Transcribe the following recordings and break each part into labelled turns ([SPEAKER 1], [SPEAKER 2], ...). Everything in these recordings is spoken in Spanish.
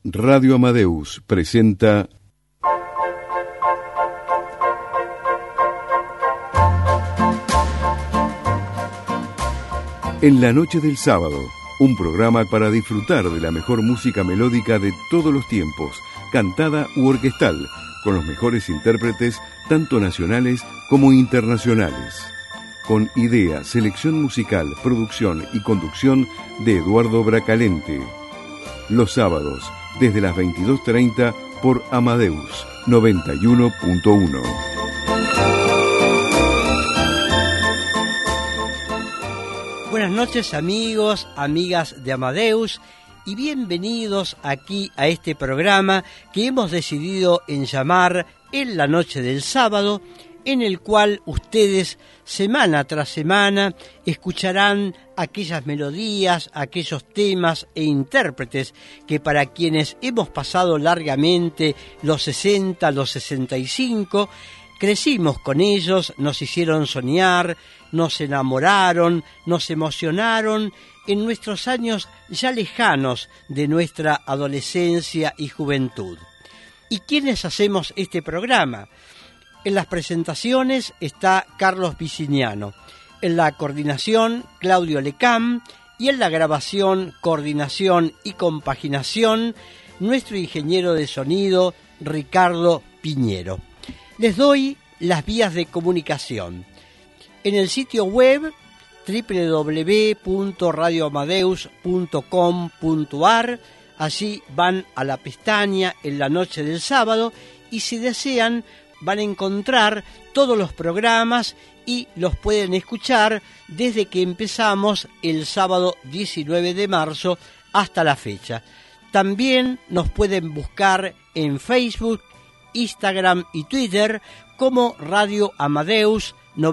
[SPEAKER 1] Radio Amadeus presenta En la noche del sábado, un programa para disfrutar de la mejor música melódica de todos los tiempos, cantada u orquestal, con los mejores intérpretes, tanto nacionales como internacionales. Con idea, selección musical, producción y conducción de Eduardo Bracalente. Los sábados, desde las 22:30 por Amadeus 91.1.
[SPEAKER 2] Buenas noches, amigos, amigas de Amadeus, y bienvenidos aquí a este programa que hemos decidido en llamar En la noche del sábado, en el cual ustedes semana tras semana escucharán aquellas melodías, aquellos temas e intérpretes que para quienes hemos pasado largamente los 60, los 65, crecimos con ellos, nos hicieron soñar, nos enamoraron, nos emocionaron en nuestros años ya lejanos de nuestra adolescencia y juventud. ¿Y quiénes hacemos este programa? En las presentaciones está Carlos Pisciniano, en la coordinación Claudio Lecam y en la grabación, coordinación y compaginación nuestro ingeniero de sonido Ricardo Piñero. Les doy las vías de comunicación. En el sitio web www.radioamadeus.com.ar, allí van a la pestaña En la noche del sábado y si desean van a encontrar todos los programas y los pueden escuchar desde que empezamos el sábado 19 de marzo hasta la fecha. También nos pueden buscar en Facebook, Instagram y Twitter como Radio Amadeus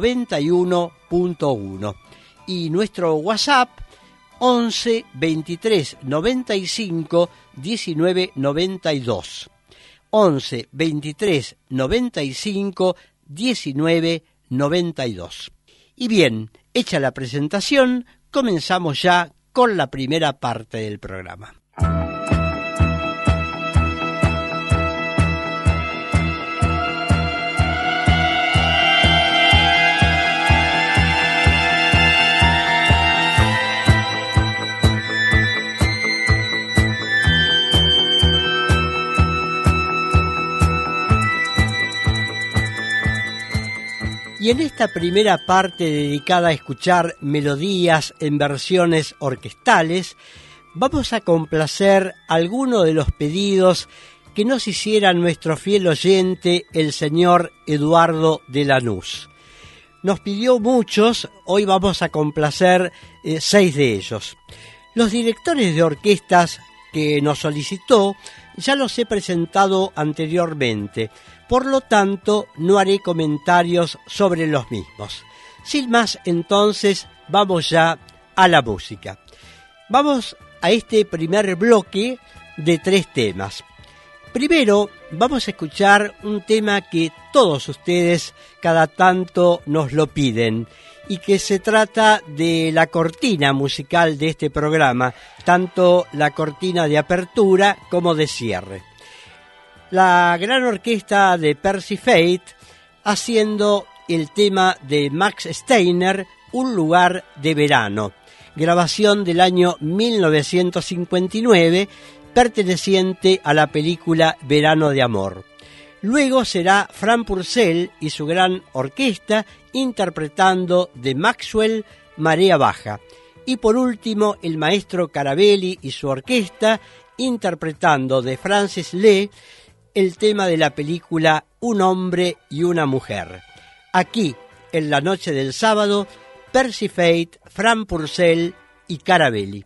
[SPEAKER 2] 91.1 y nuestro WhatsApp 11 23 95 19 92. 11 23 95 19 92. Y bien, hecha la presentación, comenzamos ya con la primera parte del programa. Y en esta primera parte dedicada a escuchar melodías en versiones orquestales, vamos a complacer algunos de los pedidos que nos hiciera nuestro fiel oyente, el señor Eduardo de Lanús. Nos pidió muchos, hoy vamos a complacer 6 de ellos. Los directores de orquestas que nos solicitó ya los he presentado anteriormente, por lo tanto no haré comentarios sobre los mismos. Sin más, entonces, vamos ya a la música. Vamos a este primer bloque de 3 temas. Primero, vamos a escuchar un tema que todos ustedes cada tanto nos lo piden, y que se trata de la cortina musical de este programa, tanto la cortina de apertura como de cierre. La gran orquesta de Percy Faith haciendo el tema de Max Steiner, Un lugar de verano, grabación del año 1959, perteneciente a la película Verano de Amor. Luego será Fran Purcell y su gran orquesta interpretando de Maxwell, Marea Baja. Y por último, el maestro Carabelli y su orquesta interpretando de Francis Lee el tema de la película Un hombre y una mujer. Aquí, en la noche del sábado, Percy Faith, Fran Purcell y Carabelli.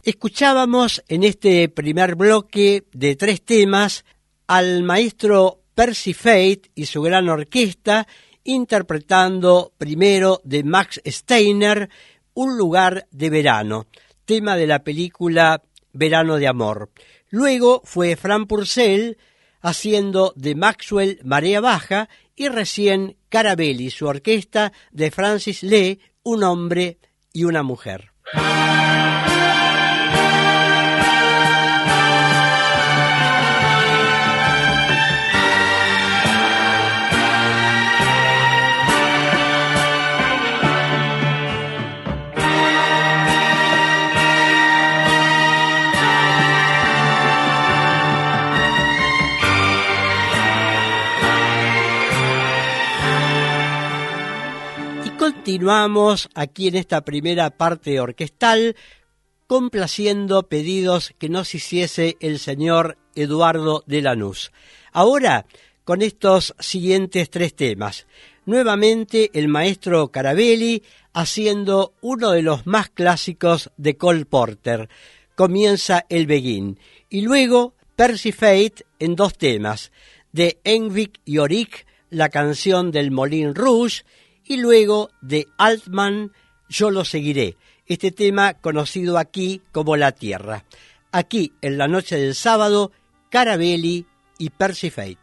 [SPEAKER 2] Escuchábamos en este primer bloque de 3 temas al maestro Percy Faith y su gran orquesta interpretando primero de Max Steiner Un lugar de verano, tema de la película Verano de Amor. Luego fue Fran Purcell haciendo de Maxwell Marea Baja y recién Carabelli, su orquesta de Francis Lee, Un hombre y una mujer. Continuamos aquí en esta primera parte orquestal complaciendo pedidos que nos hiciese el señor Eduardo de Lanús. Ahora, con estos siguientes 3 temas. Nuevamente el maestro Carabelli haciendo uno de los más clásicos de Cole Porter. Comienza el Begin. Y luego Percy Faith en 2 temas. De Envik y Oric, la canción del Moulin Rouge, y luego de Altman, Yo lo seguiré, este tema conocido aquí como La Tierra. Aquí, en la noche del sábado, Carabelli y Percy Faith.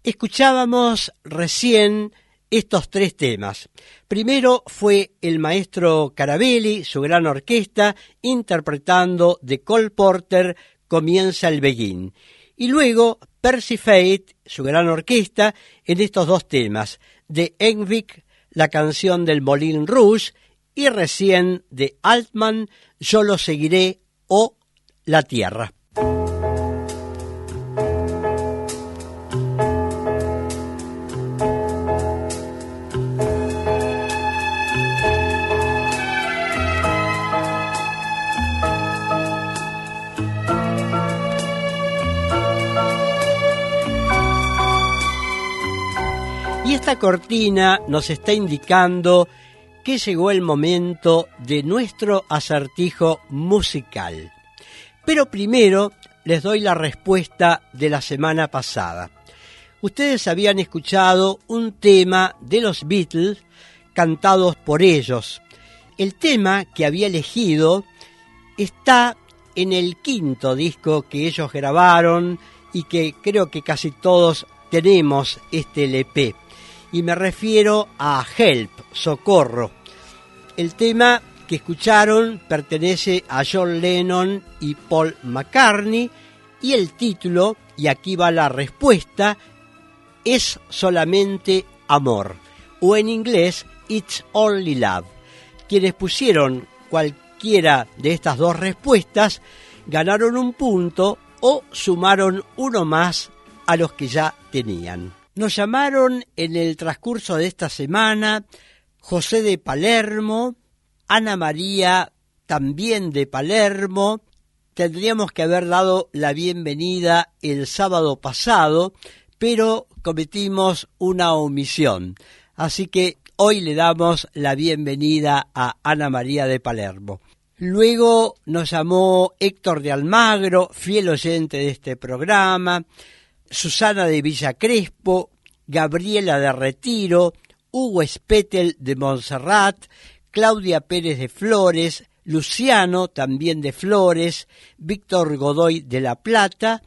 [SPEAKER 2] Escuchábamos recién estos tres temas. Primero fue el maestro Carabelli, su gran orquesta, interpretando de Cole Porter, Comienza el Begin. Y luego Percy Faith, su gran orquesta, en estos dos temas, de Envik, la canción del Moulin Rouge, y recién de Altman, Yo lo seguiré o La Tierra. Y esta cortina nos está indicando que llegó el momento de nuestro acertijo musical. Pero primero les doy la respuesta de la semana pasada. Ustedes habían escuchado un tema de los Beatles cantados por ellos. El tema que había elegido está en el quinto disco que ellos grabaron y que creo que casi todos tenemos este LP. Y me refiero a Help, Socorro. El tema que escucharon pertenece a John Lennon y Paul McCartney y el título, y aquí va la respuesta, es solamente amor, o en inglés, It's Only Love. Quienes pusieron cualquiera de estas dos respuestas ganaron un punto o sumaron uno más a los que ya tenían. Nos llamaron en el transcurso de esta semana José de Palermo, Ana María también de Palermo. Tendríamos que haber dado la bienvenida el sábado pasado, pero cometimos una omisión. Así que hoy le damos la bienvenida a Ana María de Palermo. Luego nos llamó Héctor de Almagro, fiel oyente de este programa, Susana de Villa Crespo, Gabriela de Retiro, Hugo Spetel de Montserrat, Claudia Pérez de Flores, Luciano también de Flores, Víctor Godoy de La Plata,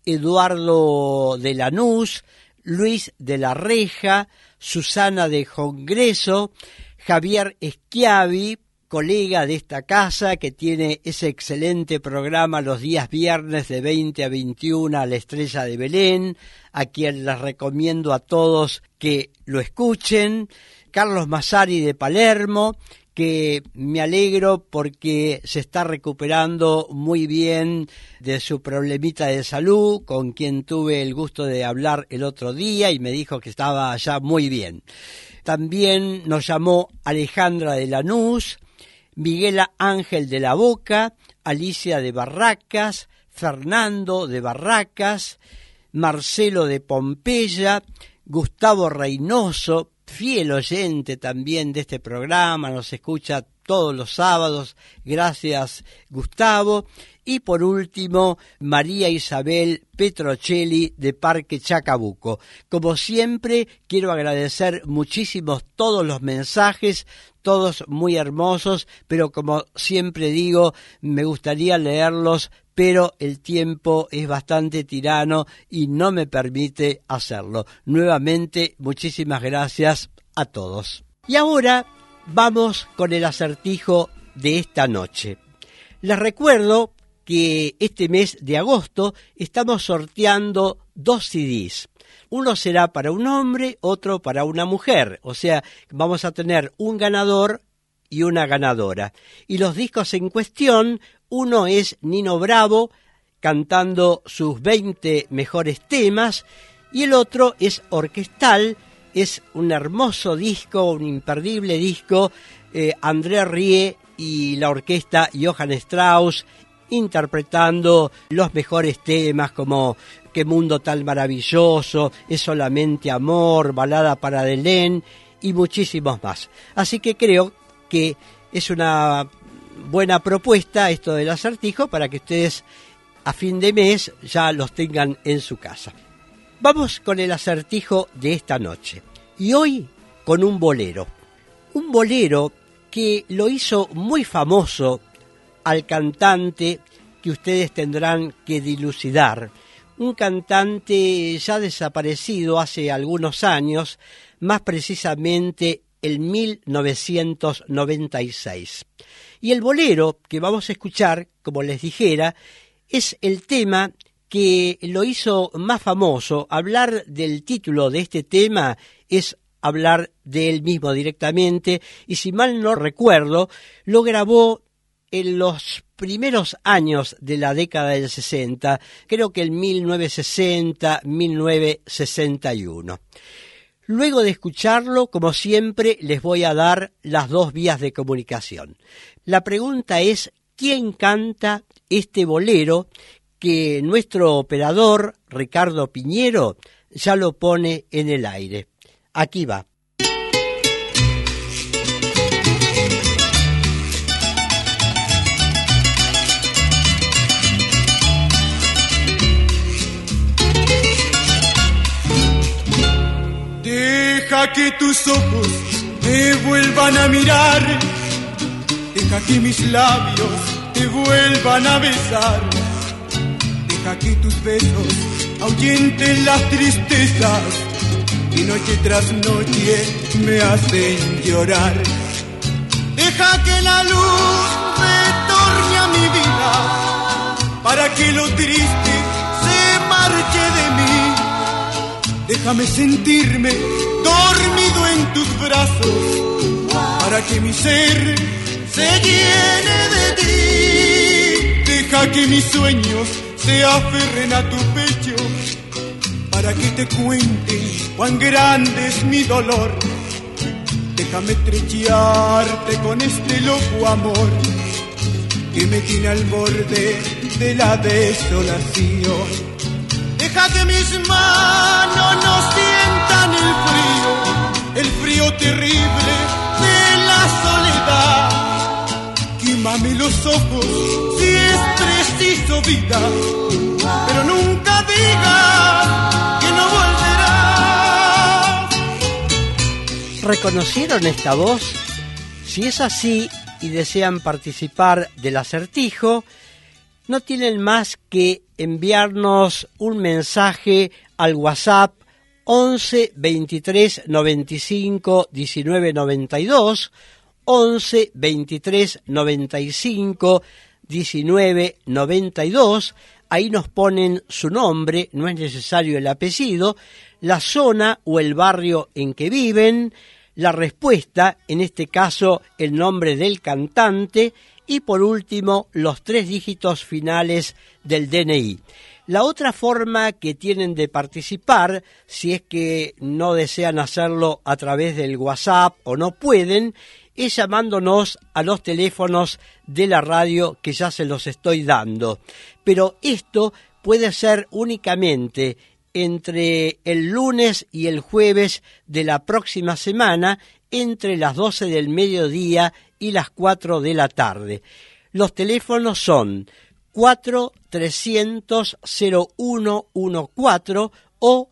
[SPEAKER 2] Eduardo de Lanús, Luis de la Reja, Susana de Congreso, Javier Schiavi, colega de esta casa que tiene ese excelente programa los días viernes de 20 a 21 a la Estrella de Belén, a quien les recomiendo a todos que lo escuchen, Carlos Massari de Palermo, que me alegro porque se está recuperando muy bien de su problemita de salud, con quien tuve el gusto de hablar el otro día y me dijo que estaba ya muy bien. También nos llamó Alejandra de Lanús, Miguel Ángel de la Boca, Alicia de Barracas, Fernando de Barracas, Marcelo de Pompeya, Gustavo Reynoso, fiel oyente también de este programa, nos escucha todos los sábados, gracias Gustavo. Y por último, María Isabel Petrocelli de Parque Chacabuco. Como siempre, quiero agradecer muchísimo todos los mensajes, todos muy hermosos, pero como siempre digo, me gustaría leerlos, pero el tiempo es bastante tirano y no me permite hacerlo. Nuevamente, muchísimas gracias a todos. Y ahora vamos con el acertijo de esta noche. Les recuerdo que este mes de agosto estamos sorteando 2 CDs. Uno será para un hombre, otro para una mujer. O sea, vamos a tener un ganador y una ganadora. Y los discos en cuestión, uno es Nino Bravo cantando sus 20 mejores temas y el otro es orquestal. Es un hermoso disco, un imperdible disco, André Rie y la orquesta Johann Strauss interpretando los mejores temas como Qué mundo tan maravilloso, Es solamente amor, Balada para Delén y muchísimos más. Así que creo que es una buena propuesta esto del acertijo para que ustedes a fin de mes ya los tengan en su casa. Vamos con el acertijo de esta noche. Y hoy con un bolero. Un bolero que lo hizo muy famoso al cantante que ustedes tendrán que dilucidar. un cantante ya desaparecido hace algunos años, más precisamente en 1996. Y el bolero que vamos a escuchar, como les dijera, es el tema que lo hizo más famoso. Hablar del título de este tema es hablar de él mismo directamente, y si mal no recuerdo, lo grabó en los primeros años de la década del 60, creo que en 1960, 1961. Luego de escucharlo, como siempre, les voy a dar las dos vías de comunicación. La pregunta es, ¿quién canta este bolero que nuestro operador, Ricardo Piñero, ya lo pone en el aire? Aquí va.
[SPEAKER 3] Deja que tus ojos me vuelvan a mirar, deja que mis labios te vuelvan a besar, deja que tus besos ahuyenten las tristezas y noche tras noche me hacen llorar. Deja que la luz retorne a mi vida para que lo triste se marche de mí. Déjame sentirme dormido en tus brazos para que mi ser se llene de ti. Deja que mis sueños se aferren a tu pecho para que te cuenten cuán grande es mi dolor. Déjame estrechearte con este loco amor que me tiene al borde de la desolación. Deja que mis manos no sientan el frío terrible de la soledad. Quémame los ojos si es preciso vida, pero nunca digas que no volverás.
[SPEAKER 2] ¿Reconocieron esta voz? Si es así y desean participar del acertijo, no tienen más que enviarnos un mensaje al WhatsApp 11 23 95 19 92, 11 23 95 19 92. Ahí nos ponen su nombre, no es necesario el apellido, la zona o el barrio en que viven, la respuesta, en este caso el nombre del cantante, y por último los 3 dígitos finales del DNI. La otra forma que tienen de participar, si es que no desean hacerlo a través del WhatsApp o no pueden, es llamándonos a los teléfonos de la radio que ya se los estoy dando. Pero esto puede ser únicamente entre el lunes y el jueves de la próxima semana, entre las 12 del mediodía y las 4 de la tarde. Los teléfonos son 4-300-0114 o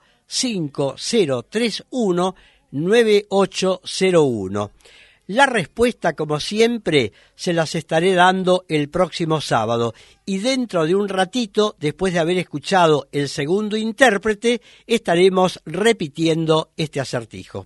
[SPEAKER 2] 5031-9801. La respuesta, como siempre, se las estaré dando el próximo sábado. Y dentro de un ratito, después de haber escuchado el segundo intérprete, estaremos repitiendo este acertijo.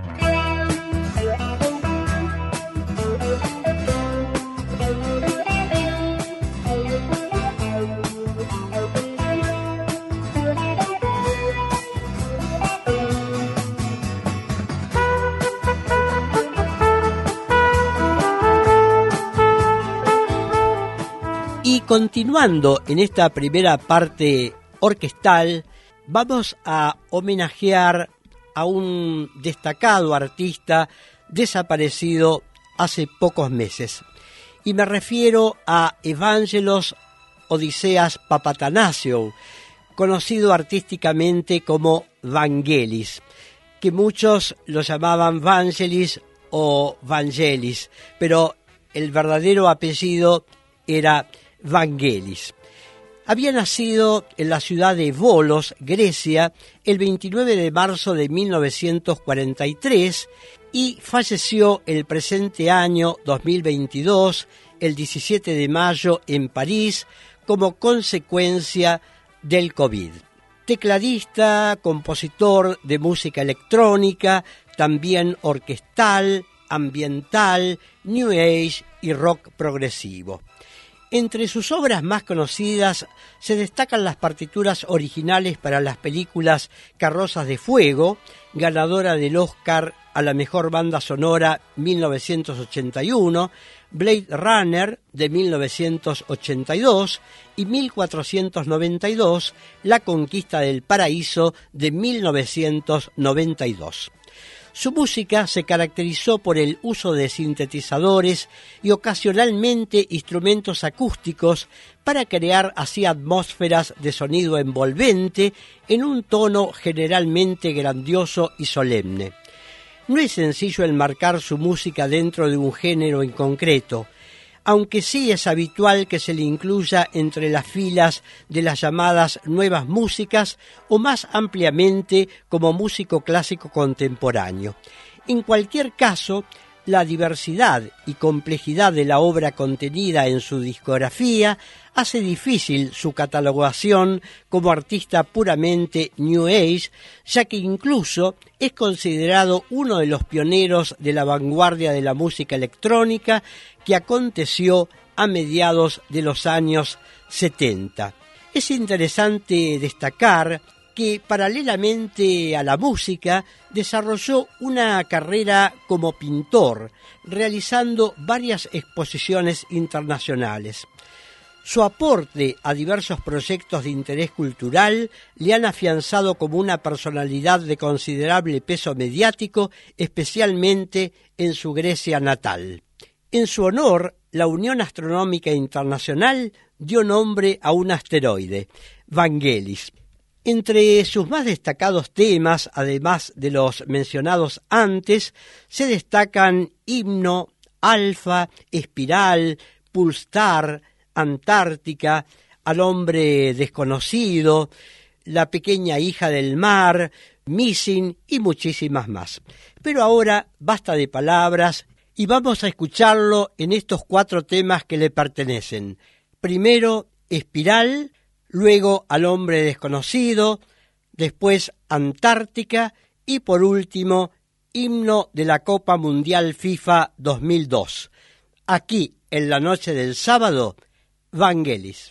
[SPEAKER 2] Y continuando en esta primera parte orquestal, vamos a homenajear a un destacado artista desaparecido hace pocos meses. Y me refiero a Evangelos Odiseas Papatanasiou, conocido artísticamente como Vangelis, que muchos lo llamaban Vangelis o Vangelis, pero el verdadero apellido era Vangelis. Había nacido en la ciudad de Volos, Grecia, el 29 de marzo de 1943 y falleció el presente año 2022, el 17 de mayo, en París, como consecuencia del COVID. Tecladista, compositor de música electrónica, también orquestal, ambiental, New Age y rock progresivo. Entre sus obras más conocidas se destacan las partituras originales para las películas Carrozas de Fuego, ganadora del Oscar a la mejor banda sonora 1981, Blade Runner de 1982 y 1492, La Conquista del Paraíso de 1992. Su música se caracterizó por el uso de sintetizadores y ocasionalmente instrumentos acústicos para crear así atmósferas de sonido envolvente en un tono generalmente grandioso y solemne. No es sencillo enmarcar su música dentro de un género en concreto, aunque sí es habitual que se le incluya entre las filas de las llamadas nuevas músicas o más ampliamente como músico clásico contemporáneo. En cualquier caso, la diversidad y complejidad de la obra contenida en su discografía hace difícil su catalogación como artista puramente New Age, ya que incluso es considerado uno de los pioneros de la vanguardia de la música electrónica que aconteció a mediados de los años 70. Es interesante destacar que paralelamente a la música desarrolló una carrera como pintor, realizando varias exposiciones internacionales. Su aporte a diversos proyectos de interés cultural le han afianzado como una personalidad de considerable peso mediático, especialmente en su Grecia natal. En su honor, la Unión Astronómica Internacional dio nombre a un asteroide, Vangelis. Entre sus más destacados temas, además de los mencionados antes, se destacan Himno, Alfa, Espiral, Pulsar, Antártica, Al hombre desconocido, La pequeña hija del mar, Missing y muchísimas más. Pero ahora basta de palabras y vamos a escucharlo en estos 4 temas que le pertenecen. Primero, Espiral, luego Al hombre desconocido, después Antártica y por último Himno de la Copa Mundial FIFA 2002. Aquí, en la noche del sábado, Vangelis.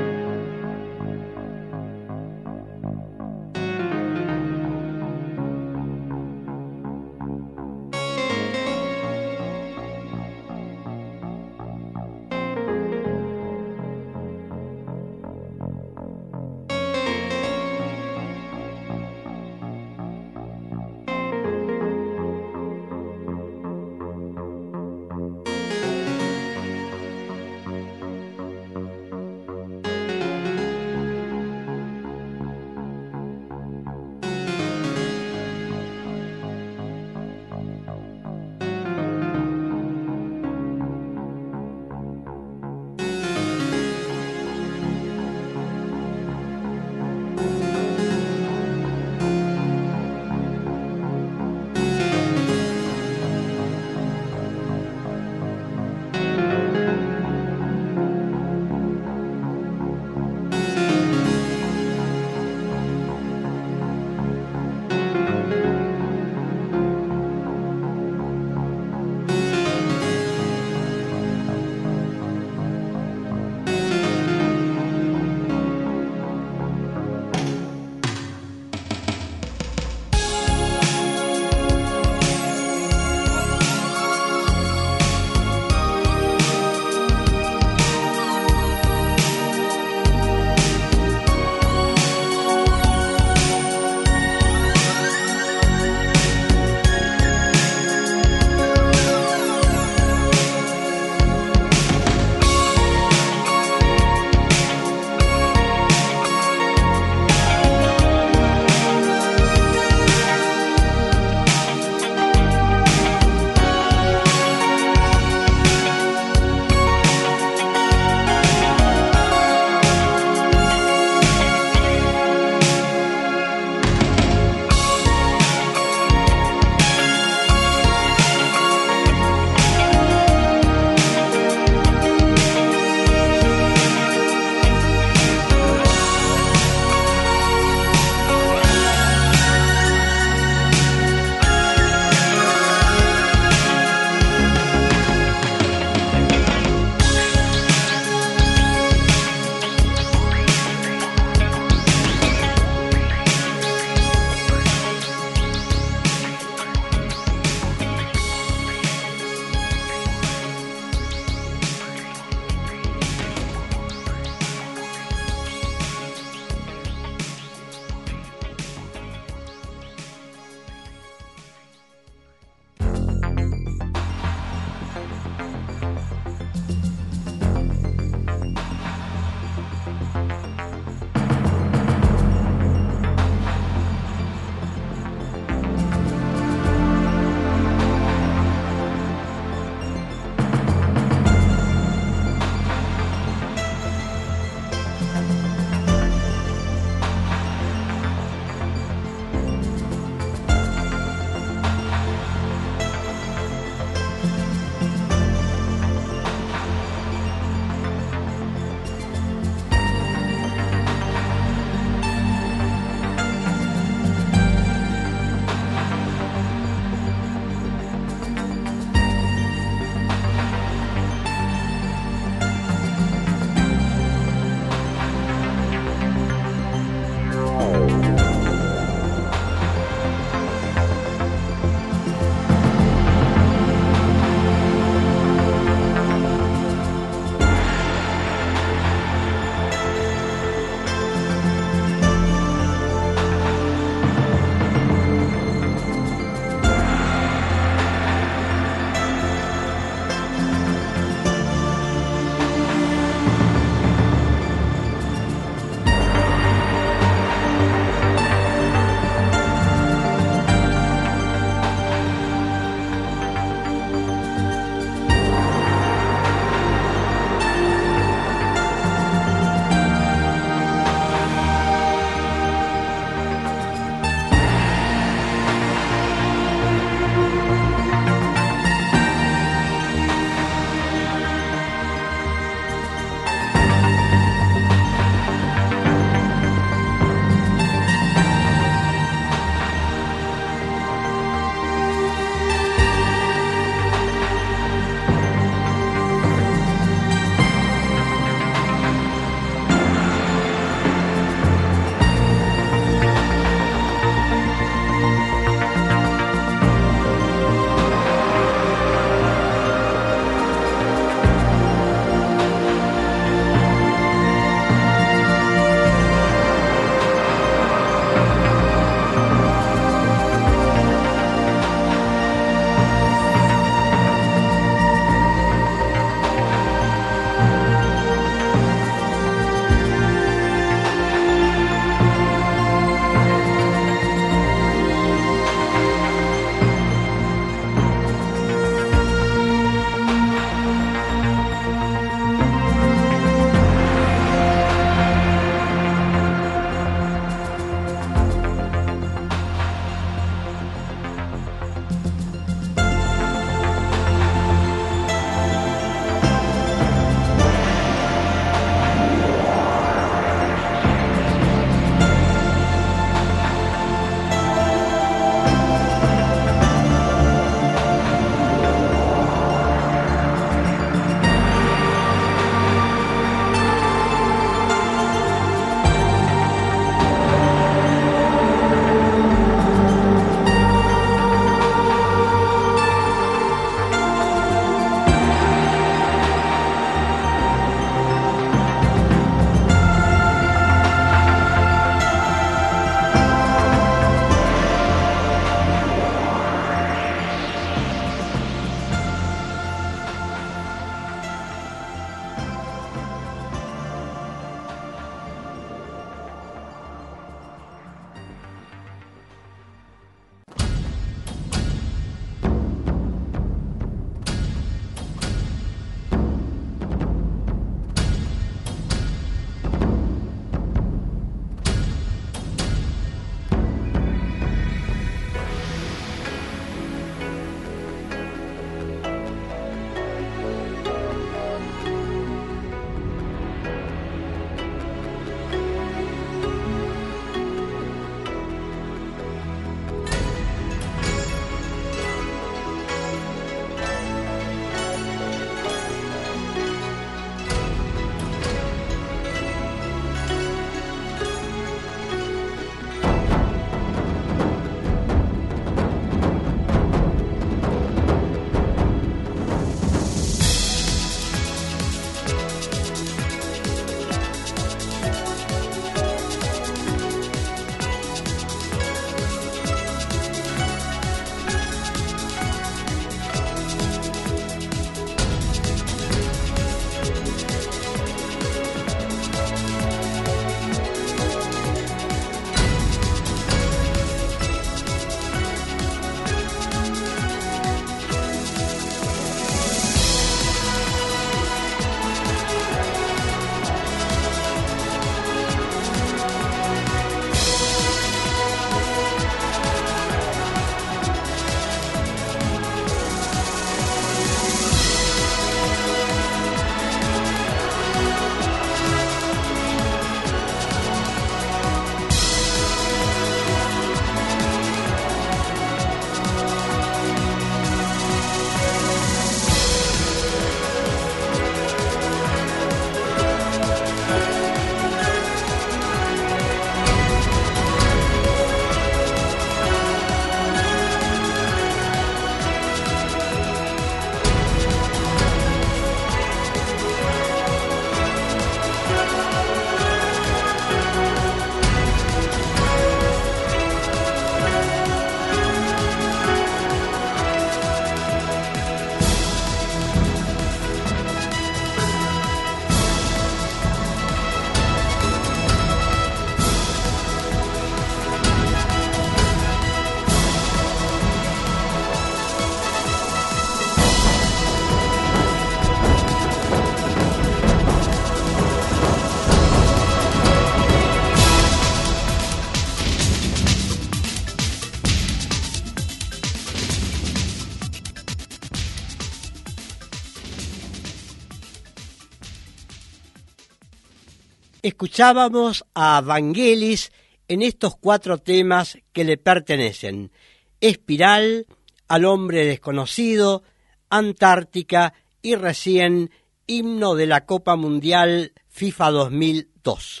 [SPEAKER 2] Escuchábamos a Vangelis en estos 4 temas que le pertenecen: Espiral, Al hombre desconocido, Antártica y recién Himno de la Copa Mundial FIFA 2002.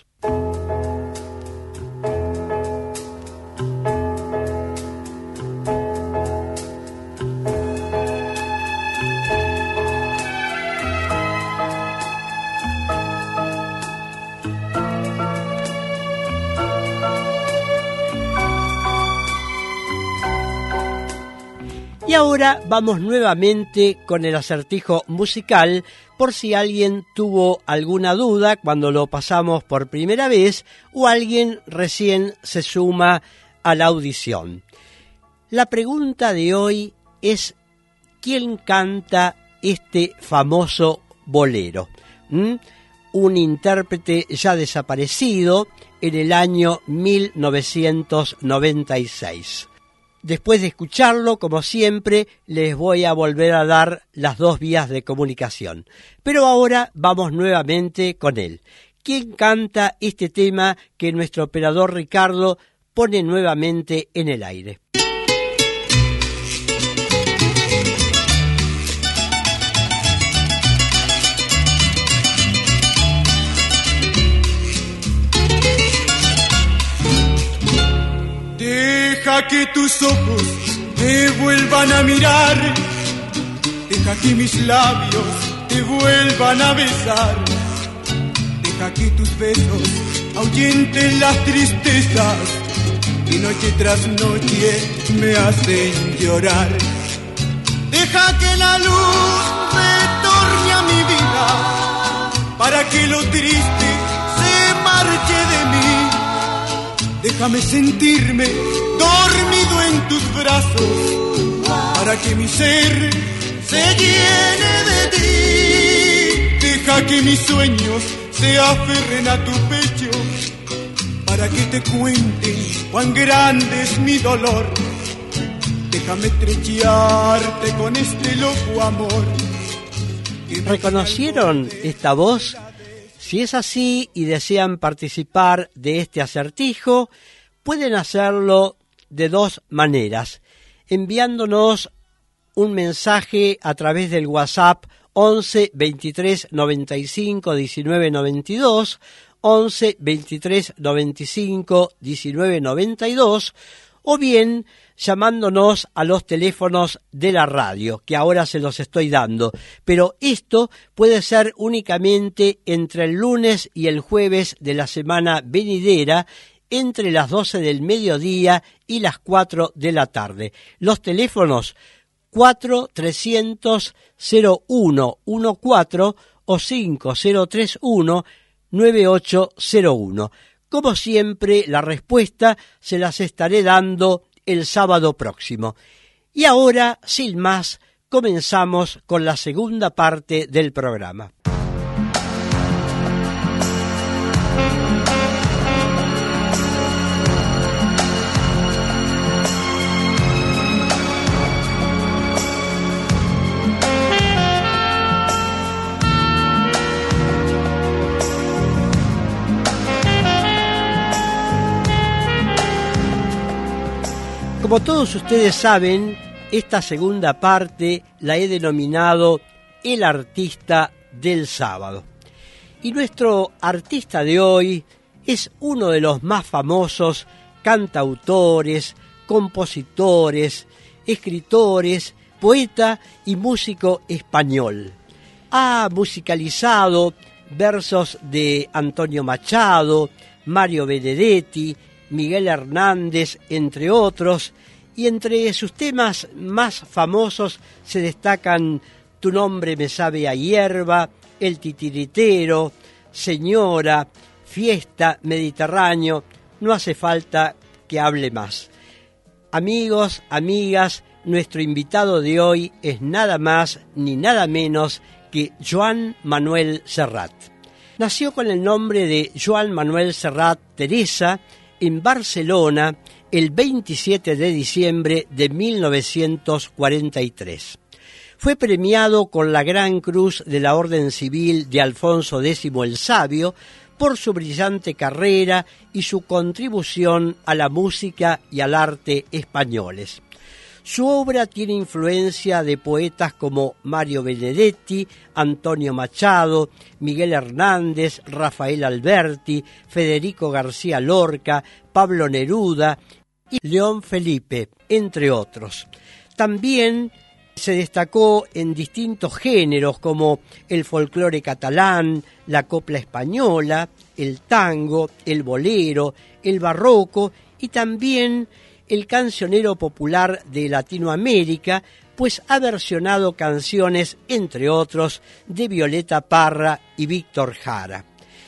[SPEAKER 2] Y ahora vamos nuevamente con el acertijo musical, por si alguien tuvo alguna duda cuando lo pasamos por primera vez o alguien recién se suma a la audición. La pregunta de hoy es: ¿quién canta este famoso bolero? Un intérprete ya desaparecido en el año 1996. Después de escucharlo, como siempre, les voy a volver a dar las 2 vías de comunicación. Pero ahora vamos nuevamente con él. ¿Quién canta este tema que nuestro operador Ricardo pone nuevamente en el aire?
[SPEAKER 3] Deja que tus ojos te vuelvan a mirar, deja que mis labios te vuelvan a besar, deja que tus besos ahuyenten las tristezas y noche tras noche me hacen llorar. Deja que la luz retorne a mi vida para que lo triste se marche de mí. Déjame sentirme dormido en tus brazos para que mi ser se llene de ti. Deja que mis sueños se aferren a tu pecho para que te cuenten cuán grande es mi dolor. Déjame estrechearte con este loco amor.
[SPEAKER 2] ¿Reconocieron esta voz? Si es así y desean participar de este acertijo, pueden hacerlo de 2 maneras: enviándonos un mensaje a través del WhatsApp 11 23 95 19 92, 11 23 95 19 92, o bien llamándonos a los teléfonos de la radio, que ahora se los estoy dando. Pero esto puede ser únicamente entre el lunes y el jueves de la semana venidera, entre las 12 del mediodía y las 4 de la tarde. Los teléfonos 4-300-0114 o 5031-9801. Como siempre, la respuesta se las estaré dando el sábado próximo. Y ahora, sin más, comenzamos con la segunda parte del programa. Como todos ustedes saben, esta segunda parte la he denominado El artista del sábado. Y nuestro artista de hoy es uno de los más famosos cantautores, compositores, escritores, poeta y músico español. Ha musicalizado versos de Antonio Machado, Mario Benedetti, Miguel Hernández, entre otros, y entre sus temas más famosos se destacan Tu nombre me sabe a hierba, El titiritero, Señora, Fiesta, Mediterráneo, No hace falta que hable más. Amigos, amigas, nuestro invitado de hoy es nada más ni nada menos que Joan Manuel Serrat. Nació con el nombre de Joan Manuel Serrat Teresa en Barcelona el 27 de diciembre de 1943. Fue premiado con la Gran Cruz de la Orden Civil de Alfonso X el Sabio por su brillante carrera y su contribución a la música y al arte españoles. Su obra tiene influencia de poetas como Mario Benedetti, Antonio Machado, Miguel Hernández, Rafael Alberti, Federico García Lorca, Pablo Neruda y León Felipe, entre otros. También se destacó en distintos géneros como el folclore catalán, la copla española, el tango, el bolero, el barroco y también el cancionero popular de Latinoamérica, pues ha versionado canciones, entre otros, de Violeta Parra y Víctor Jara.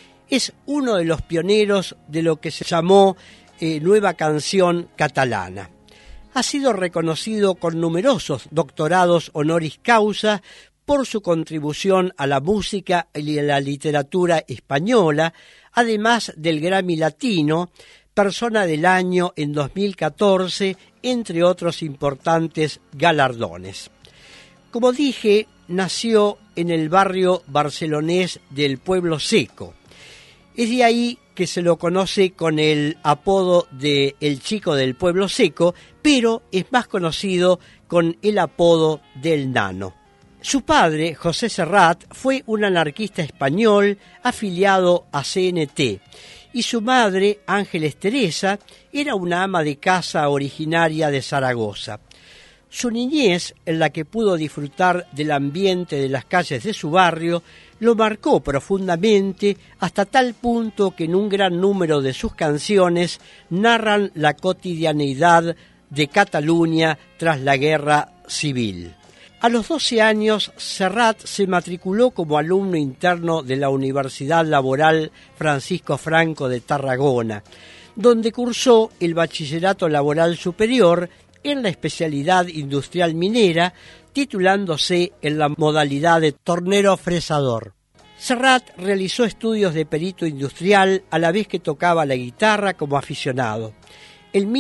[SPEAKER 2] Es uno de los pioneros de lo que se llamó nueva canción catalana. Ha sido reconocido con numerosos doctorados honoris causa por su contribución a la música y a la literatura española, además del Grammy Latino, Persona del Año en 2014, entre otros importantes galardones. Como dije, nació en el barrio barcelonés del Pueblo Seco. Es de ahí que se lo conoce con el apodo de El Chico del Pueblo Seco, pero es más conocido con el apodo del Nano. Su padre, José Serrat, fue un anarquista español afiliado a CNT, y su madre, Ángeles Teresa, era una ama de casa originaria de Zaragoza. Su niñez, en la que pudo disfrutar del ambiente de las calles de su barrio, lo marcó profundamente hasta tal punto que en un gran número de sus canciones narran la cotidianeidad de Cataluña tras la guerra civil. A los 12 años, Serrat se matriculó como alumno interno de la Universidad Laboral Francisco Franco de Tarragona, donde cursó el Bachillerato Laboral Superior en la especialidad industrial minera, titulándose en la modalidad de tornero fresador. Serrat realizó estudios de perito industrial a la vez que tocaba la guitarra como aficionado. En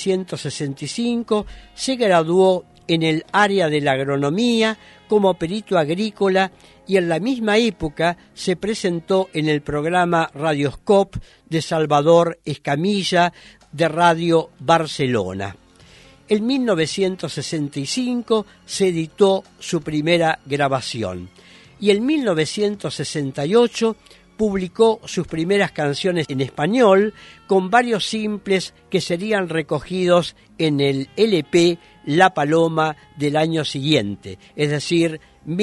[SPEAKER 2] 1965 se graduó en el área de la agronomía como perito agrícola y en la misma época se presentó en el programa Radioscop de Salvador Escamilla de Radio Barcelona. En 1965 se editó su primera grabación y en 1968 publicó sus primeras canciones en español con varios simples que serían recogidos en el LP La Paloma del año siguiente, es decir,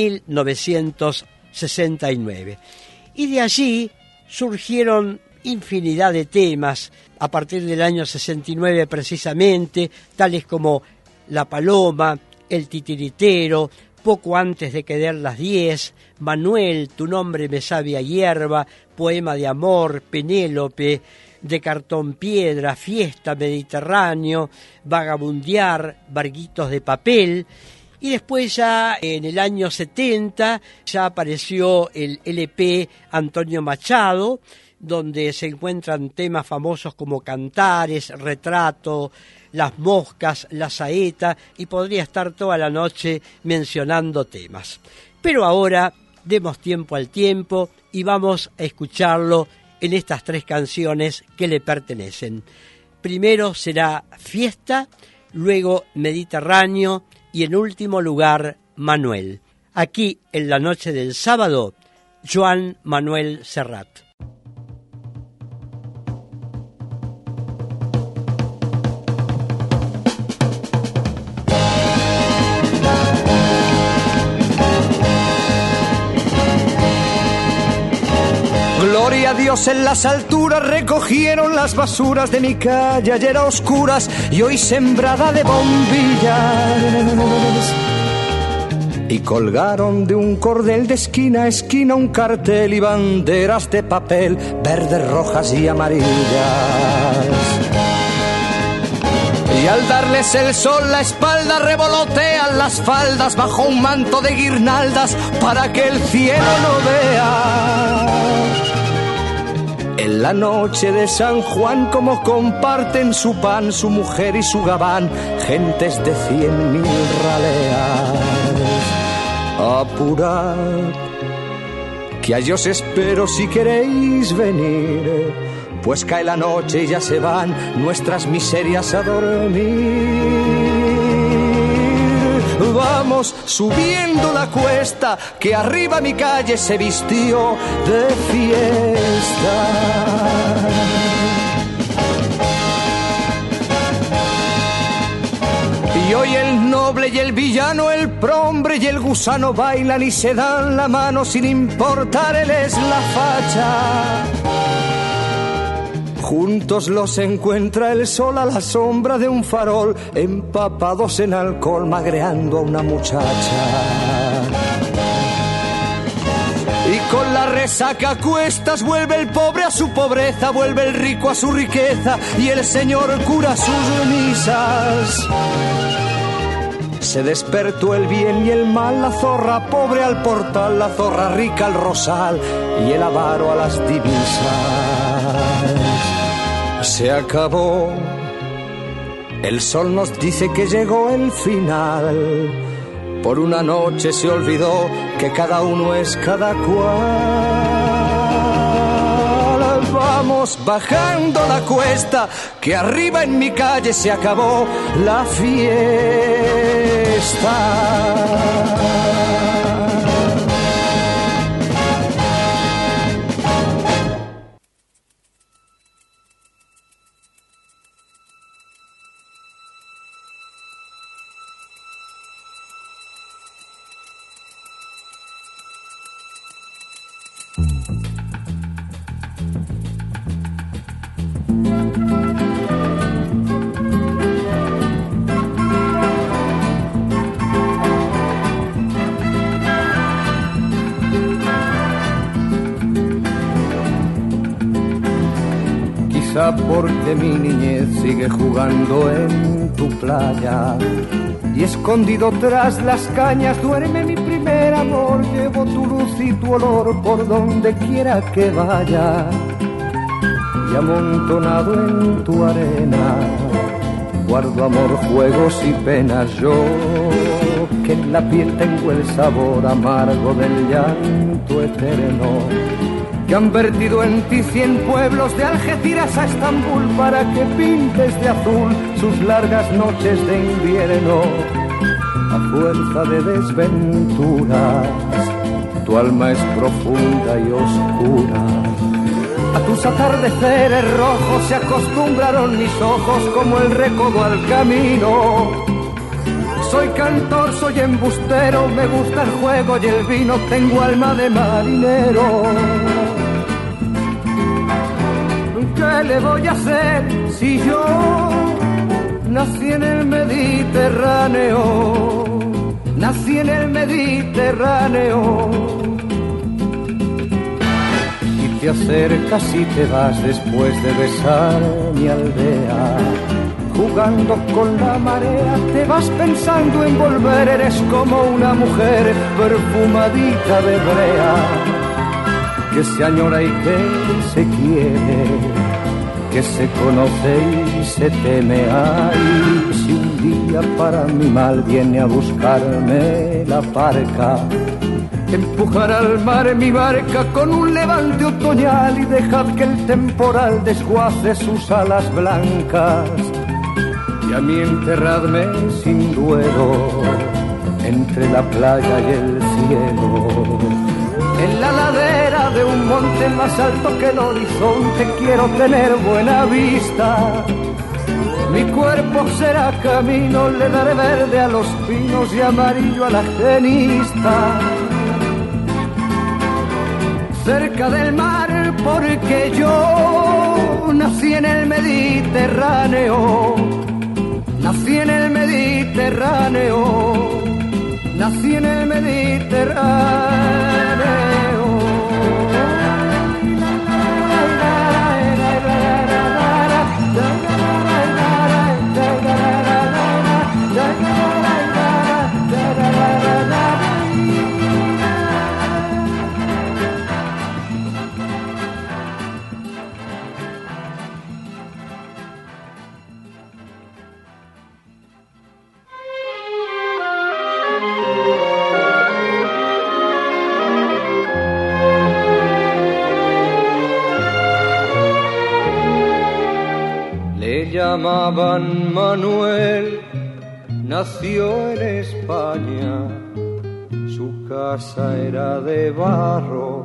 [SPEAKER 2] 1969. Y de allí surgieron infinidad de temas a partir del año 69 precisamente, tales como La Paloma, El Titiritero, Poco antes de que den las 10, Manuel, Tu nombre me sabe a hierba, Poema de amor, Penélope, De cartón piedra, Fiesta, Mediterráneo, Vagabundear, Barquitos de papel. Y después ya en el año 70 ya apareció el LP Antonio Machado, donde se encuentran temas famosos como Cantares, Retrato, Las moscas, La saeta, y podría estar toda la noche mencionando temas. Pero ahora demos tiempo al tiempo y vamos a escucharlo en estas tres canciones que le pertenecen. Primero será Fiesta, luego Mediterráneo y en último lugar Manuel. Aquí en la noche del sábado, Joan Manuel Serrat.
[SPEAKER 4] Gloria a Dios en las alturas, recogieron las basuras de mi calle ayer a oscuras y hoy sembrada de bombillas. Y colgaron de un cordel de esquina a esquina un cartel y banderas de papel, verdes, rojas y amarillas. Y al darles el sol la espalda revolotean las faldas bajo un manto de guirnaldas para que el cielo no vea. En la noche de San Juan como comparten su pan, su mujer y su gabán, gentes de 100.000 raleas. Apurad, que allí os espero si queréis venir, pues cae la noche y ya se van nuestras miserias a dormir. Vamos subiendo la cuesta, que arriba mi calle se vistió de fiesta. Y hoy el noble y el villano, el prombre y el gusano bailan y se dan la mano sin importarles la facha. Juntos los encuentra el sol a la sombra de un farol, empapados en alcohol, magreando a una muchacha. Y con la resaca a cuestas vuelve el pobre a su pobreza, vuelve el rico a su riqueza y el señor cura sus misas. Se despertó el bien y el mal, la zorra pobre al portal, la zorra rica al rosal y el avaro a las divisas. Se acabó, el sol nos dice que llegó el final. Por una noche se olvidó que cada uno es cada cual. Vamos bajando la cuesta, que arriba en mi calle se acabó la fiesta. Porque mi niñez sigue jugando en tu playa y escondido tras las cañas duerme mi primer amor. Llevo tu luz y tu olor por donde quiera que vaya y amontonado en tu arena guardo amor, juegos y penas. Yo que en la piel tengo el sabor amargo del llanto eterno, que han vertido en ti 100 pueblos de Algeciras a Estambul para que pintes de azul sus largas noches de invierno. A fuerza de desventuras, tu alma es profunda y oscura. A tus atardeceres rojos se acostumbraron mis ojos como el recodo al camino. Soy cantor, soy embustero, me gusta el juego y el vino, tengo alma de marinero. ¿Qué le voy a hacer si yo nací en el Mediterráneo? Nací en el Mediterráneo. Y te acercas y te vas después de besar mi aldea. Jugando con la marea, te vas pensando en volver. Eres como una mujer perfumadita de brea, que se añora y que se quiere, que se conoce y se teme. Ay, si un día para mi mal viene a buscarme la parca, empujar al mar mi barca con un levante otoñal y dejad que el temporal desguace sus alas blancas. Y a mí enterradme sin duelo entre la playa y el cielo. En la ladera de un monte más alto que el horizonte quiero tener buena vista. Mi cuerpo será camino, le daré verde a los pinos y amarillo a la genista. Cerca del mar porque yo nací en el Mediterráneo. Nací en el Mediterráneo. Nací en el Mediterráneo. llamaban Manuel, nació en España, su casa era de barro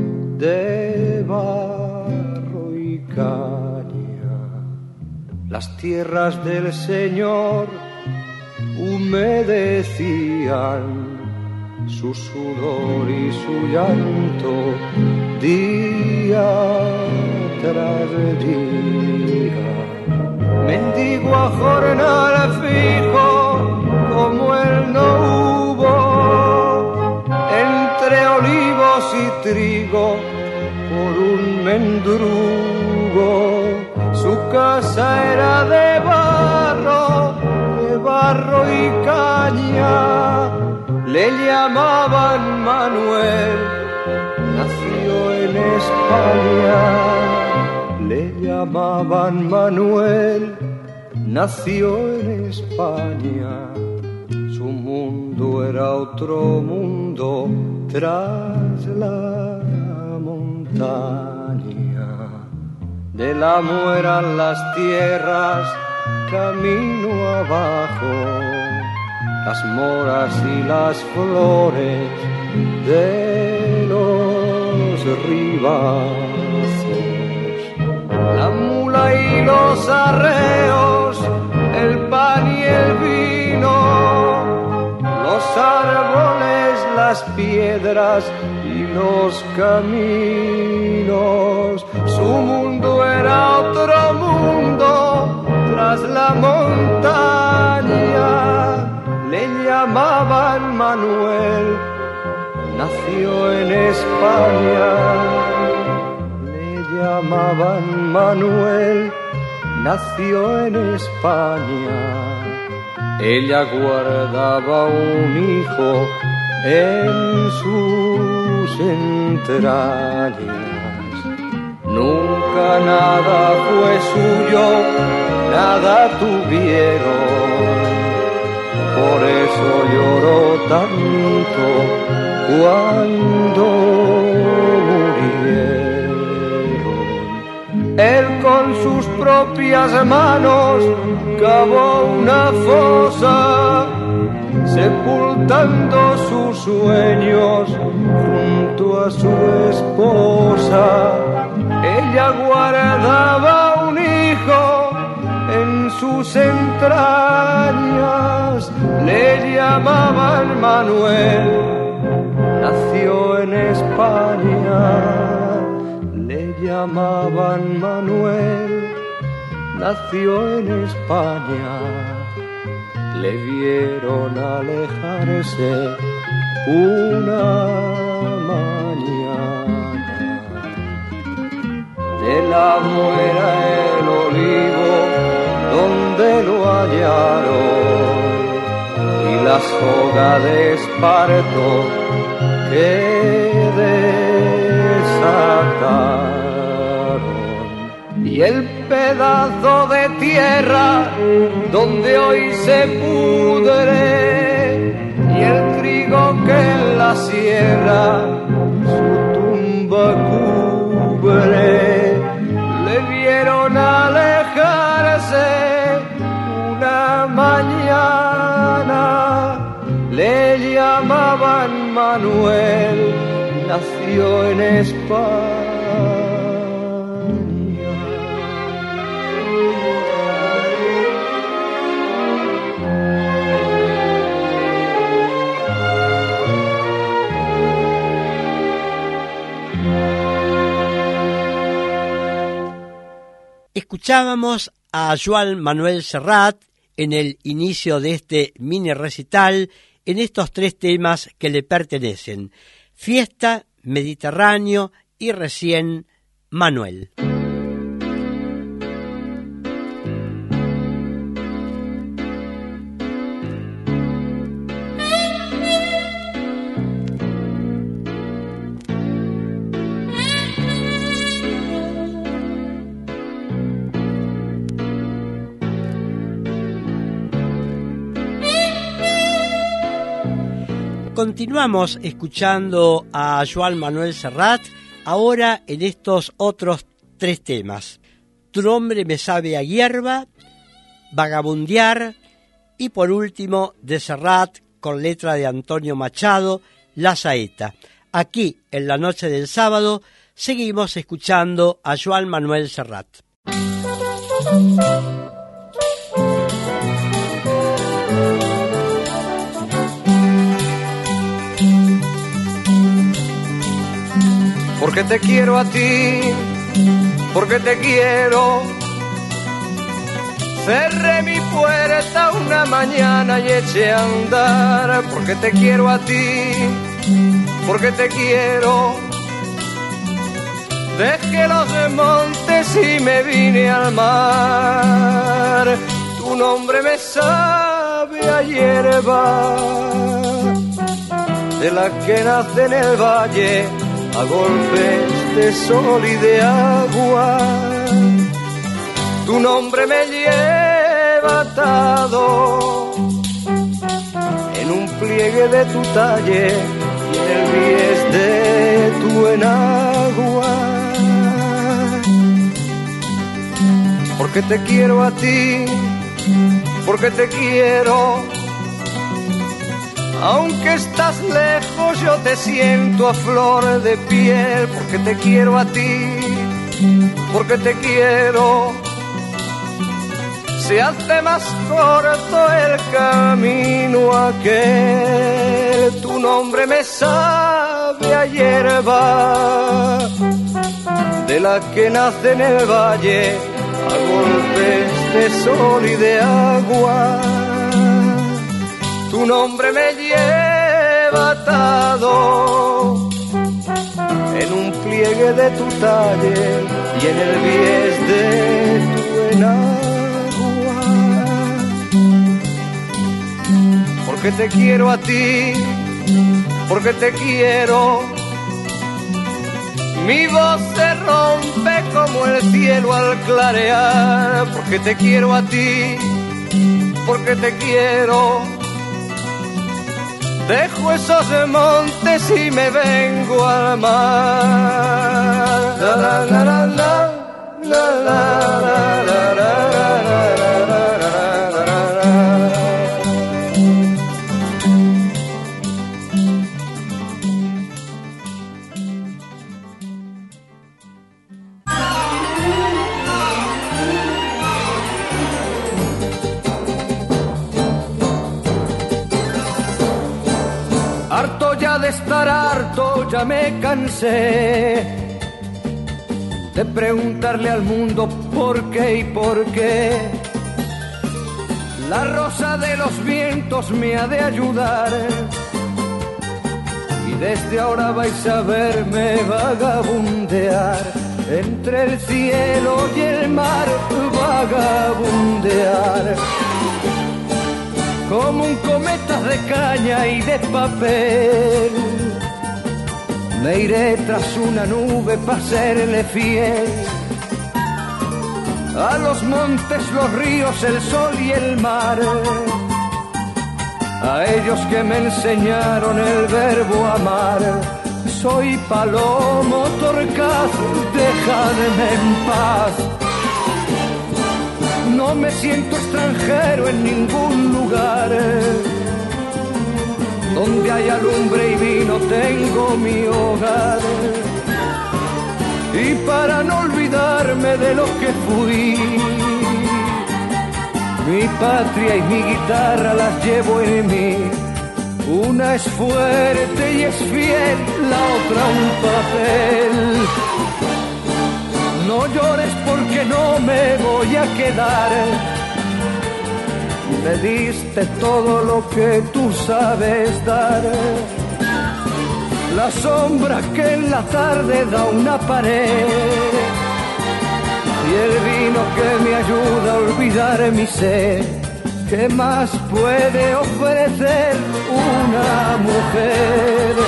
[SPEAKER 4] y caña. Las tierras del Señor humedecían su sudor y su llanto día tras día. Mendigo a jornal fijo como él no hubo, entre olivos y trigo por un mendrugo. Su casa era de barro y caña. Le llamaban Manuel, nació en España. Le llamaban Manuel, nació en España. Su mundo era otro mundo tras la montaña. Del Amo eran las tierras, camino abajo, las moras y las flores de los ribazos, la mula y los arreos, el pan y el vino, los árboles, las piedras y los caminos. Su mundo era otro mundo tras la montaña. Le llamaban Manuel, nació en España. Le llamaban Manuel, nació en España. Ella guardaba un hijo en sus entrañas. Nunca nada fue suyo, nada tuvieron. Por eso lloró tanto cuando murieron. Él con sus propias manos cavó una fosa, sepultando sus sueños junto a su esposa. Ella guardaba un hijo en sus entrañas. Le llamaban Manuel, nació en España. Le llamaban Manuel, nació en España. Le vieron alejarse una mañana. Del Amo era el olivo donde lo hallaron, y la soga de esparto que desataron, y el pedazo de tierra donde hoy se pudre, y el trigo que en la sierra su tumba cubre. Le vieron alejarse una mañana. Le llamaban Manuel, nació en España.
[SPEAKER 2] Escuchábamos a Joan Manuel Serrat en el inicio de este mini recital en estos tres temas que le pertenecen: Fiesta, Mediterráneo y recién Manuel. Continuamos escuchando a Joan Manuel Serrat, ahora en estos otros tres temas: Tu nombre me sabe a hierba, Vagabundear, y por último de Serrat con letra de Antonio Machado, La Saeta. Aquí, en la noche del sábado, seguimos escuchando a Joan Manuel Serrat.
[SPEAKER 4] Porque te quiero a ti, porque te quiero. Cerré mi puerta una mañana y eché a andar. Porque te quiero a ti, porque te quiero. Dejé los montes y me vine al mar. Tu nombre me sabe a hierba, de la que nace en el valle a golpes de sol y de agua. Tu nombre me lleva atado en un pliegue de tu talle y en el bies de tu enagua. Porque te quiero a ti, porque te quiero. Aunque estás lejos yo te siento a flor de piel. Porque te quiero a ti, porque te quiero. Se hace más corto el camino aquel. Tu nombre me sabe a hierba, de la que nace en el valle a golpes de sol y de agua. Tu nombre me lleva atado en un pliegue de tu talle y en el bies de tu enagua. Porque te quiero a ti, porque te quiero. Mi voz se rompe como el cielo al clarear. Porque te quiero a ti, porque te quiero. Dejo esos montes y me vengo al mar. La la la la la la la la la. Harto ya de estar harto, ya me cansé de preguntarle al mundo por qué y por qué. La rosa de los vientos me ha de ayudar y desde ahora vais a verme vagabundear entre el cielo y el mar, vagabundear como un cometa de caña y de papel. Me iré tras una nube para serle fiel a los montes, los ríos, el sol y el mar, a ellos que me enseñaron el verbo amar. Soy palomo torcaz, dejadme en paz. No me siento extranjero en ningún lugar. Donde haya lumbre y vino tengo mi hogar. Y para no olvidarme de lo que fui, mi patria y mi guitarra las llevo en mí. Una es fuerte y es fiel, la otra un papel. No llores porque no me voy a quedar. Me diste todo lo que tú sabes dar. La sombra que en la tarde da una pared y el vino que me ayuda a olvidar mi sed. ¿Qué más puede ofrecer una mujer?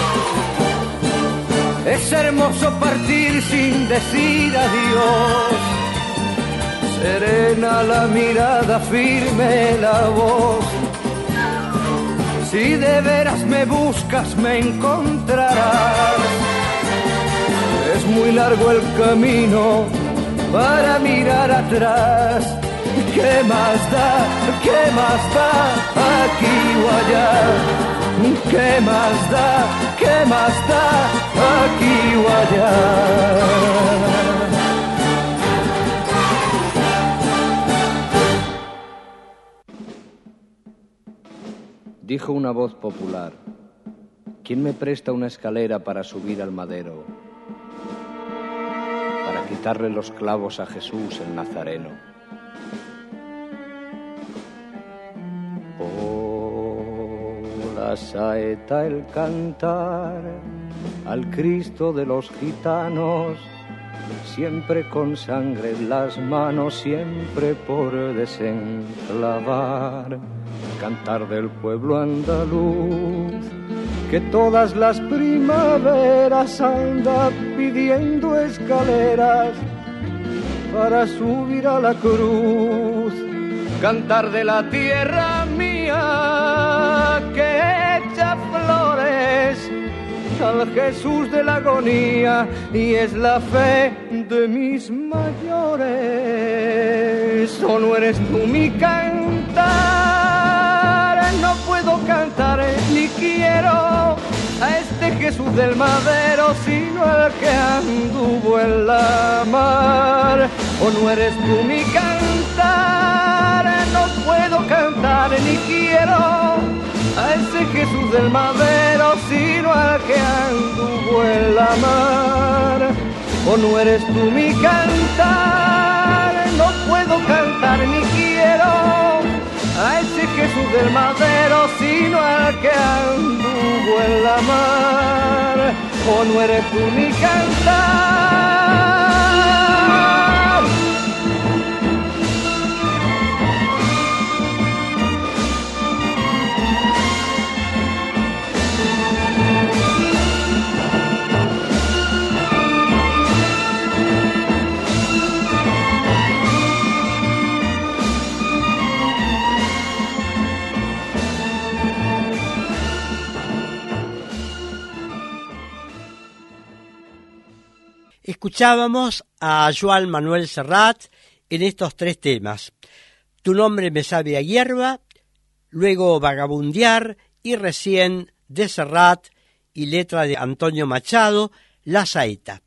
[SPEAKER 4] Es hermoso partir sin decir adiós. Serena la mirada, firme la voz. Si de veras me buscas, me encontrarás. muy largo el camino para mirar atrás. ¿qué más da? ¿Qué más da? Aquí o allá. ¿Qué más da? ¿Qué más da? Aquí o allá. Dijo una voz popular: ¿quién me presta una escalera para subir al madero? Para quitarle los clavos a Jesús el Nazareno. Oh, la saeta, el cantar al Cristo de los gitanos, siempre con sangre en las manos, siempre por desenclavar. Cantar del pueblo andaluz, que todas las primaveras anda pidiendo escaleras para subir a la cruz. Cantar de la tierra mía, que echa flores al Jesús de la agonía, y es la fe de mis mayores. ¿O no eres tú mi cantar? No puedo cantar ni quiero a este Jesús del madero, sino al que anduvo en la mar. ¿O no eres tú mi cantar? No puedo cantar ni quiero a ese Jesús del madero, sino al que anduvo en la mar. ¿O no eres tú mi cantar? No puedo cantar ni quiero a ese Jesús del madero, sino al que anduvo en la mar. ¿O no eres tú mi cantar?
[SPEAKER 2] Escuchábamos a Joan Manuel Serrat en estos tres temas: Tu nombre me sabe a hierba, luego Vagabundear, y recién de Serrat y letra de Antonio Machado, La Saeta.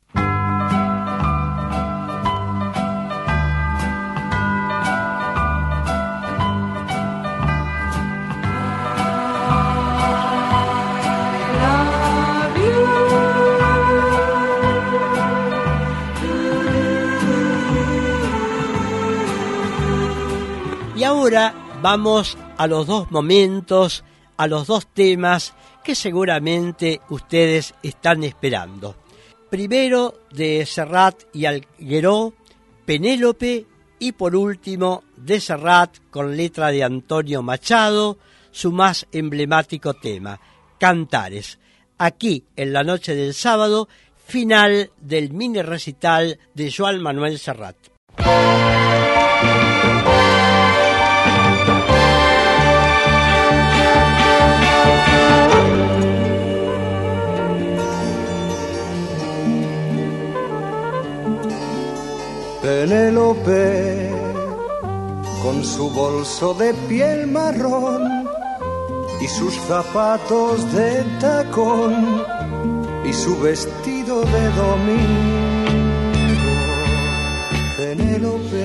[SPEAKER 2] Y ahora vamos a los dos momentos, a los dos temas que seguramente ustedes están esperando. Primero de Serrat y Algueró, Penélope, y por último de Serrat con letra de Antonio Machado, su más emblemático tema, Cantares. Aquí en la noche del sábado, final del mini recital de Joan Manuel Serrat.
[SPEAKER 4] Penélope, con su bolso de piel marrón y sus zapatos de tacón y su vestido de domingo, Penélope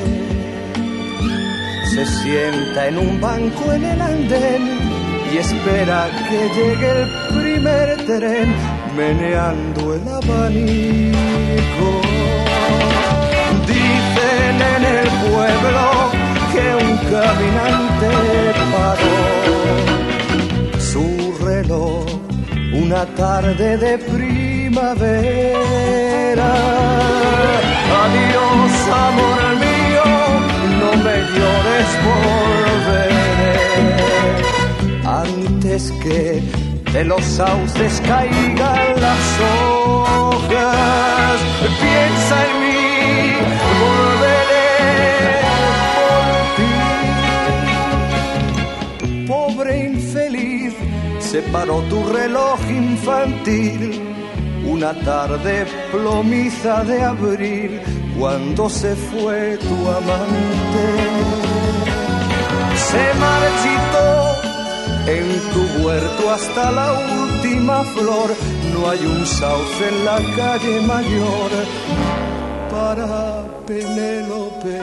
[SPEAKER 4] se sienta en un banco en el andén y espera que llegue el primer tren, meneando el abanico. Dicen en el pueblo que un caminante paró su reloj una tarde de primavera. Adiós, amor mío, no me llores, volveré antes que de los sauces caigan las hojas. Piensa en mí, volveré por ti. Pobre infeliz, se paró tu reloj infantil una tarde plomiza de abril, cuando se fue tu amante. se marchitó en tu huerto hasta la última flor. No hay un sauce en la calle mayor para Penélope.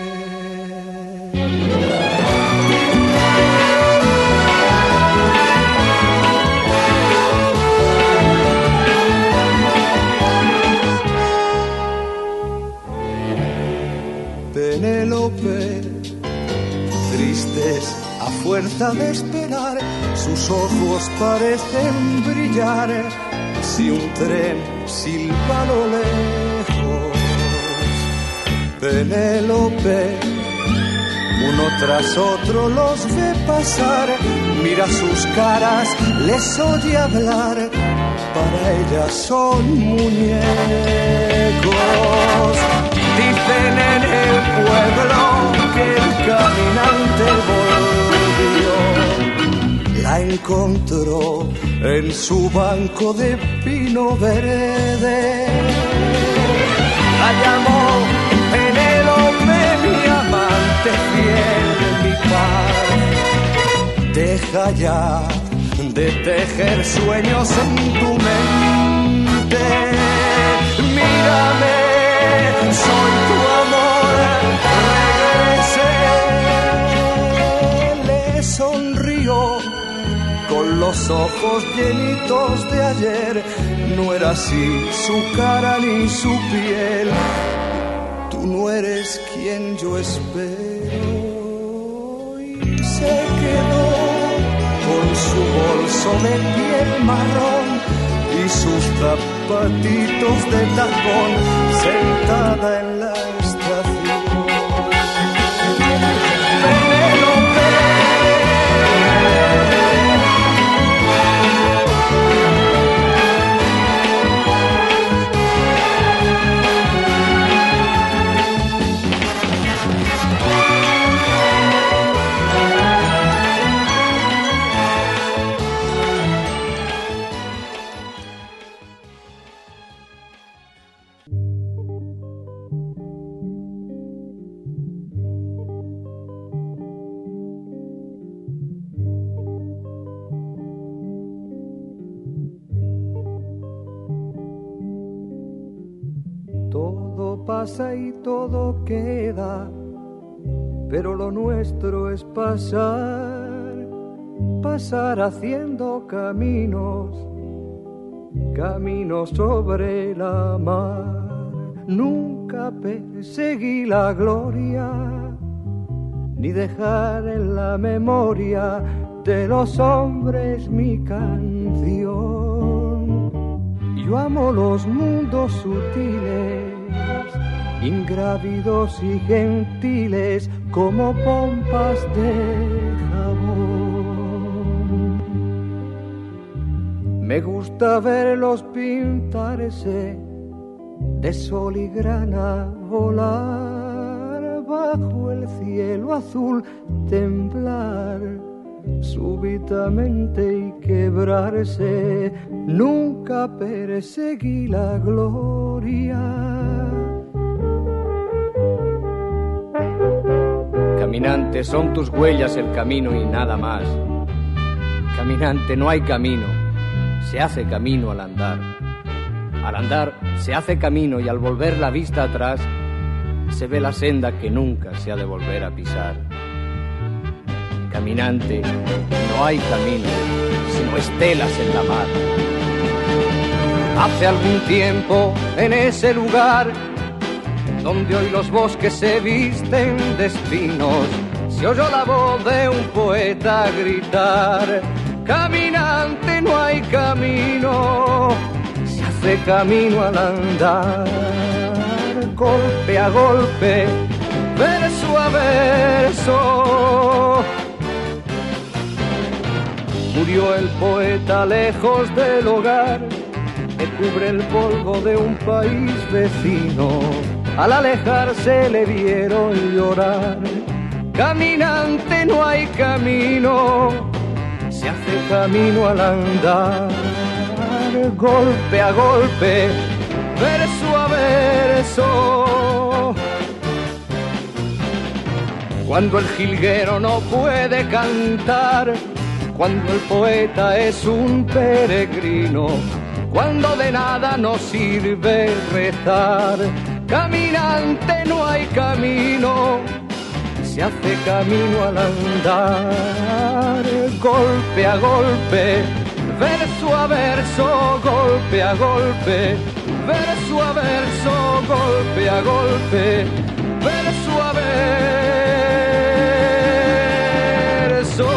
[SPEAKER 4] Penélope, tristes a fuerza de esperar, sus ojos parecen brillar si un tren silba a lo lejos. Penélope, uno tras otro los ve pasar, mira sus caras, les oye hablar, para ellas son muñecos. Dicen en el pueblo que el caminante volvió, la encontró en su banco de pino verde, la llamó Penélope, mi amante fiel, mi paz. Deja ya de tejer sueños en tu mente, mírame, soy tu amor, regresé. Le sonrió con los ojos llenitos de ayer, no era así su cara ni su piel. Tú no eres quien yo espero. Y se quedó con su bolso de piel marrón y sus zapatitos de tacón, sentada en la estación. Penélope, pasa y todo queda, pero lo nuestro es pasar, pasar haciendo caminos, caminos sobre la mar. Nunca perseguí la gloria, ni dejar en la memoria de los hombres mi canción. Yo amo los mundos sutiles, ingrávidos y gentiles como pompas de jabón. Me gusta verlos pintarse de sol y grana, volar bajo el cielo azul, temblar súbitamente y quebrarse. Nunca perseguí la gloria.
[SPEAKER 5] Caminante, son tus huellas el camino y nada más. Caminante, no hay camino, se hace camino al andar. Al andar se hace camino y al volver la vista atrás se ve la senda que nunca se ha de volver a pisar. Caminante, no hay camino, sino estelas en la mar. Hace algún tiempo en ese lugar donde hoy los bosques se visten de espinos, se oyó la voz de un poeta gritar: caminante, no hay camino, se hace camino al andar. Golpe a golpe, verso a verso, murió el poeta lejos del hogar que cubre el polvo de un país vecino. Al alejarse le vieron llorar. Caminante, no hay camino, se hace camino al andar. Golpe a golpe, verso a verso, cuando el jilguero no puede cantar, cuando el poeta es un peregrino, cuando de nada nos sirve rezar. Caminante no hay camino, se hace camino al andar, golpe a golpe, verso a verso, golpe a golpe, verso a verso, golpe a golpe, verso a verso.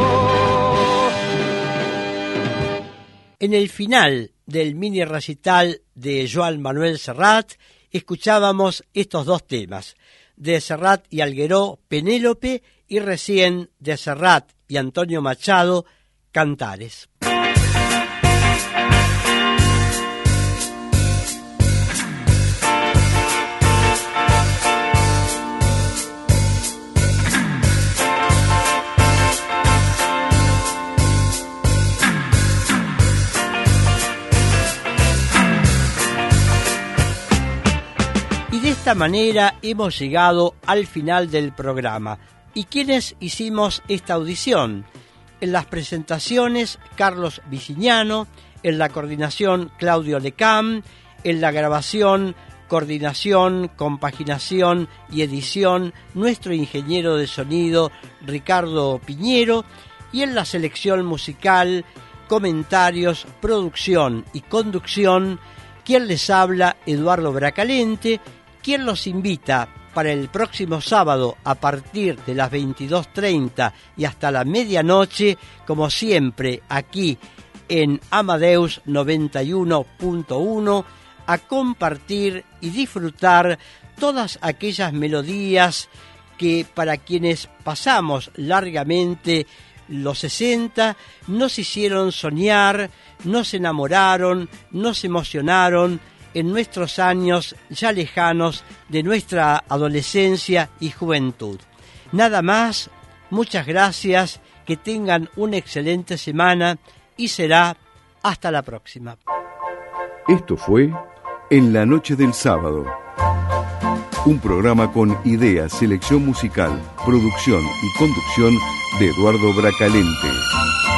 [SPEAKER 2] En el final del mini recital de Joan Manuel Serrat escuchábamos estos dos temas, de Serrat y Algueró, Penélope, y recién de Serrat y Antonio Machado, Cantares. De esta manera hemos llegado al final del programa. ¿Y quiénes hicimos esta audición? En las presentaciones, Carlos Vicignano; en la coordinación, Claudio Lecam; en la grabación, coordinación, compaginación y edición, nuestro ingeniero de sonido, Ricardo Piñero; y en la selección musical, comentarios, producción y conducción, quien les habla, Eduardo Bracalente, quien los invita para el próximo sábado a partir de las 22:30 y hasta la medianoche, como siempre, aquí en Amadeus 91.1, a compartir y disfrutar todas aquellas melodías que para quienes pasamos largamente los 60 nos hicieron soñar, nos enamoraron, nos emocionaron en nuestros años ya lejanos de nuestra adolescencia y juventud. Nada más, muchas gracias, que tengan una excelente semana y será hasta la próxima.
[SPEAKER 1] Esto fue En la Noche del Sábado, un programa con ideas, selección musical, producción y conducción de Eduardo Bracalente.